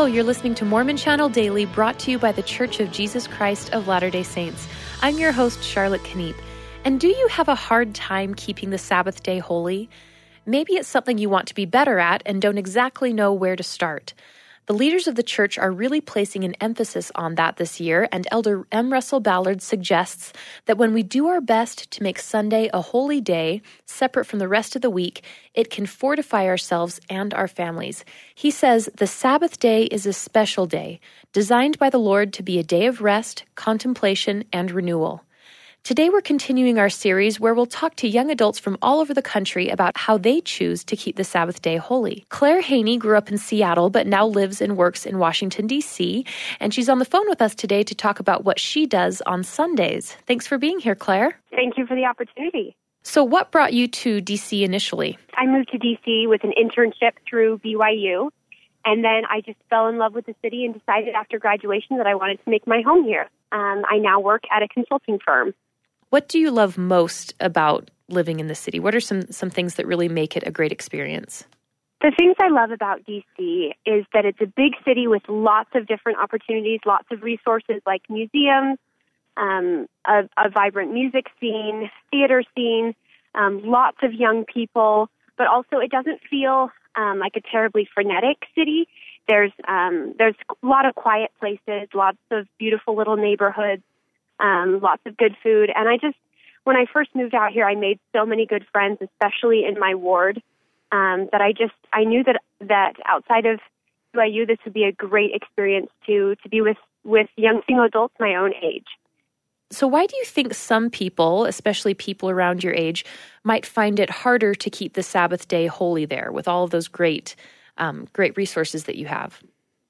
you're listening to Mormon Channel Daily, brought to you by The Church of Jesus Christ of Latter-day Saints. I'm your host, Charlotte Kniep. And do you have a hard time keeping the Sabbath day holy? Maybe it's something you want to be better at and don't exactly know where to start. The leaders of the church are really placing an emphasis on that this year, and Elder M. Russell Ballard suggests that when we do our best to make Sunday a holy day, separate from the rest of the week, it can fortify ourselves and our families. He says the Sabbath day is a special day, designed by the Lord to be a day of rest, contemplation, and renewal. Today we're continuing our series where we'll talk to young adults from all over the country about how they choose to keep the Sabbath day holy. Claire Haney grew up in Seattle but now lives and works in Washington, D.C., and she's on the phone with us today to talk about what she does on Sundays. Thanks for being here, Claire. Thank you for the opportunity. So what brought you to D.C. initially? I moved to D.C. with an internship through BYU, and then I just fell in love with the city and decided after graduation that I wanted to make my home here. I now work at a consulting firm. What do you love most about living in the city? What are some things that really make it a great experience? The things I love about D.C. is that it's a big city with lots of different opportunities, lots of resources like museums, a vibrant music scene, theater scene, lots of young people, but also it doesn't feel like a terribly frenetic city. There's a lot of quiet places, lots of beautiful little neighborhoods, lots of good food. And when I first moved out here, I made so many good friends, especially in my ward, that I knew that outside of BYU, this would be a great experience to be with young single adults my own age. So why do you think some people, especially people around your age, might find it harder to keep the Sabbath day holy there with all of those great resources that you have?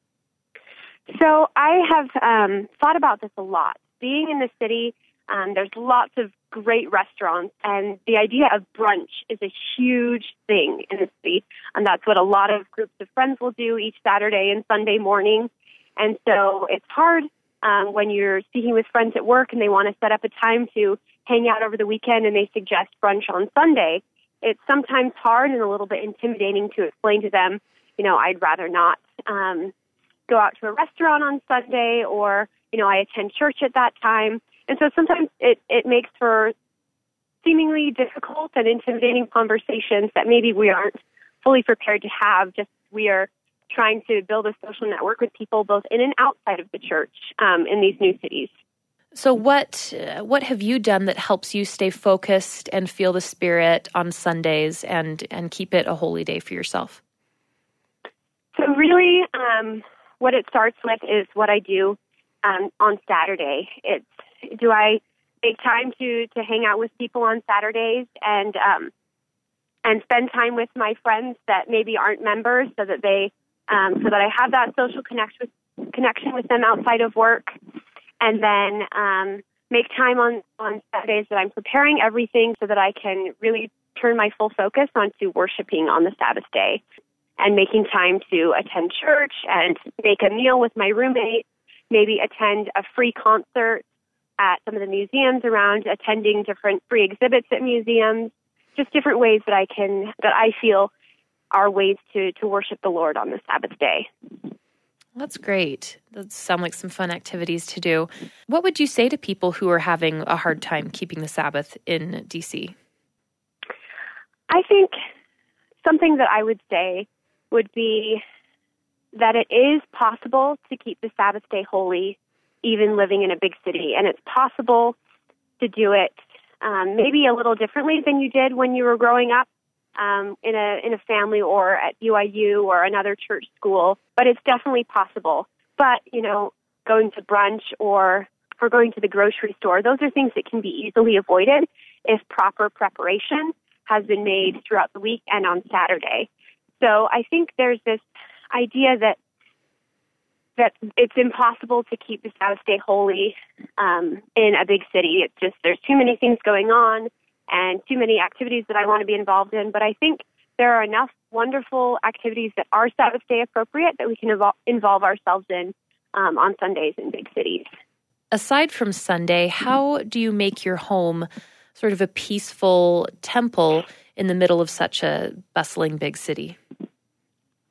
So I have thought about this a lot. Being in the city, there's lots of great restaurants, and the idea of brunch is a huge thing in the city, and that's what a lot of groups of friends will do each Saturday and Sunday morning. And so it's hard when you're speaking with friends at work and they want to set up a time to hang out over the weekend and they suggest brunch on Sunday. It's sometimes hard and a little bit intimidating to explain to them, I'd rather not go out to a restaurant on Sunday, or I attend church at that time. And so sometimes it makes for seemingly difficult and intimidating conversations that maybe we aren't fully prepared to have. Just we are trying to build a social network with people both in and outside of the church in these new cities. So what have you done that helps you stay focused and feel the Spirit on Sundays and keep it a holy day for yourself? So really what it starts with is what I do on Saturday. Do I make time to hang out with people on Saturdays and spend time with my friends that maybe aren't members, so that I have that social connection with them outside of work, and then make time on Saturdays that I'm preparing everything so that I can really turn my full focus onto worshiping on the Sabbath day, and making time to attend church and make a meal with my roommate, maybe attend a free concert at some of the museums around, attending different free exhibits at museums, just different ways that I feel are ways to worship the Lord on the Sabbath day. That's great. Those sound like some fun activities to do. What would you say to people who are having a hard time keeping the Sabbath in D.C.? I think something that I would say would be that it is possible to keep the Sabbath day holy even living in a big city. And it's possible to do it maybe a little differently than you did when you were growing up in a family or at BYU or another church school. But it's definitely possible. But, going to brunch or going to the grocery store, those are things that can be easily avoided if proper preparation has been made throughout the week and on Saturday. So I think there's this idea that it's impossible to keep the Sabbath day holy in a big city. It's just there's too many things going on and too many activities that I want to be involved in. But I think there are enough wonderful activities that are Sabbath day appropriate that we can involve ourselves in on Sundays in big cities. Aside from Sunday, how do you make your home sort of a peaceful temple in the middle of such a bustling big city?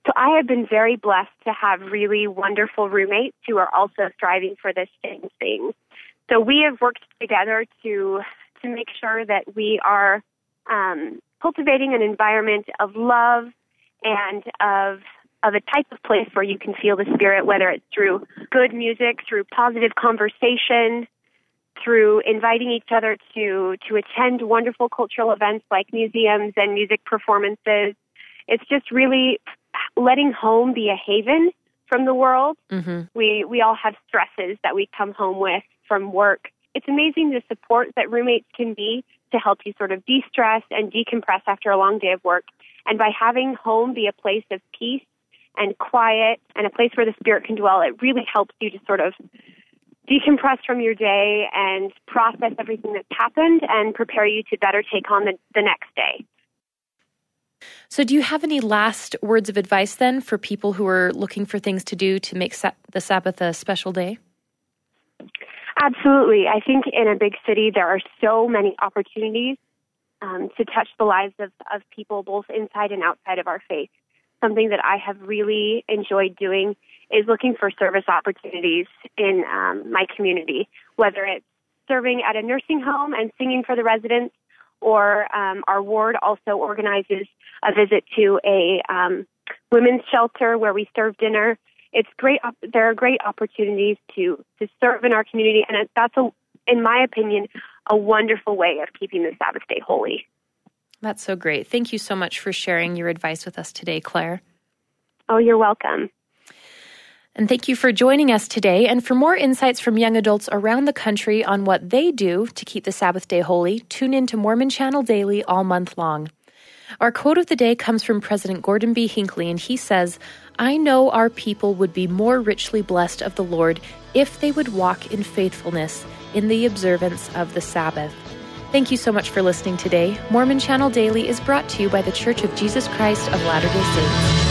So I have been very blessed to have really wonderful roommates who are also striving for the same thing. So we have worked together to make sure that we are cultivating an environment of love and of a type of place where you can feel the Spirit, whether it's through good music, through positive conversation, through inviting each other to attend wonderful cultural events like museums and music performances. It's just really letting home be a haven from the world. Mm-hmm. We all have stresses that we come home with from work. It's amazing the support that roommates can be to help you sort of de-stress and decompress after a long day of work. And by having home be a place of peace and quiet and a place where the Spirit can dwell, it really helps you to sort of decompress from your day and process everything that's happened and prepare you to better take on the next day. So do you have any last words of advice then for people who are looking for things to do to make the Sabbath a special day? Absolutely. I think in a big city there are so many opportunities to touch the lives of people both inside and outside of our faith. Something that I have really enjoyed doing is looking for service opportunities in my community, whether it's serving at a nursing home and singing for the residents, or our ward also organizes a visit to a women's shelter where we serve dinner. It's great. There are great opportunities to serve in our community, and that's, in my opinion, a wonderful way of keeping the Sabbath day holy. That's so great. Thank you so much for sharing your advice with us today, Claire. Oh, you're welcome. And thank you for joining us today. And for more insights from young adults around the country on what they do to keep the Sabbath day holy, tune in to Mormon Channel Daily all month long. Our quote of the day comes from President Gordon B. Hinckley, and he says, "I know our people would be more richly blessed of the Lord if they would walk in faithfulness in the observance of the Sabbath." Thank you so much for listening today. Mormon Channel Daily is brought to you by the Church of Jesus Christ of Latter-day Saints.